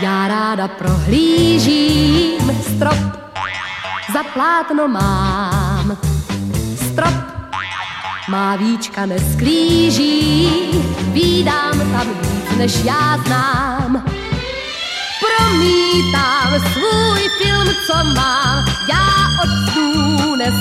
Já ráda prohlížím strop, za plátno mám strop, má víčka nesklíží, vídám tam víc, než já znám. Promítám svůj film, co mám, já od snů